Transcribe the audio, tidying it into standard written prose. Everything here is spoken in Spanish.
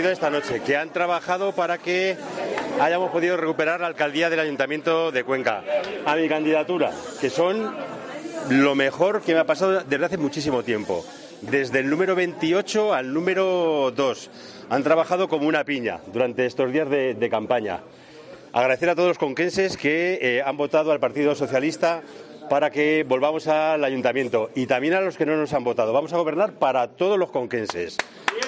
esta noche, que han trabajado para que hayamos podido recuperar la alcaldía del Ayuntamiento de Cuenca. A mi candidatura, que son lo mejor que me ha pasado desde hace muchísimo tiempo. Desde el número 28 al número 2. Han trabajado como una piña durante estos días de campaña. Agradecer a todos los conquenses que han votado al Partido Socialista para que volvamos al Ayuntamiento, y también a los que no nos han votado. Vamos a gobernar para todos los conquenses.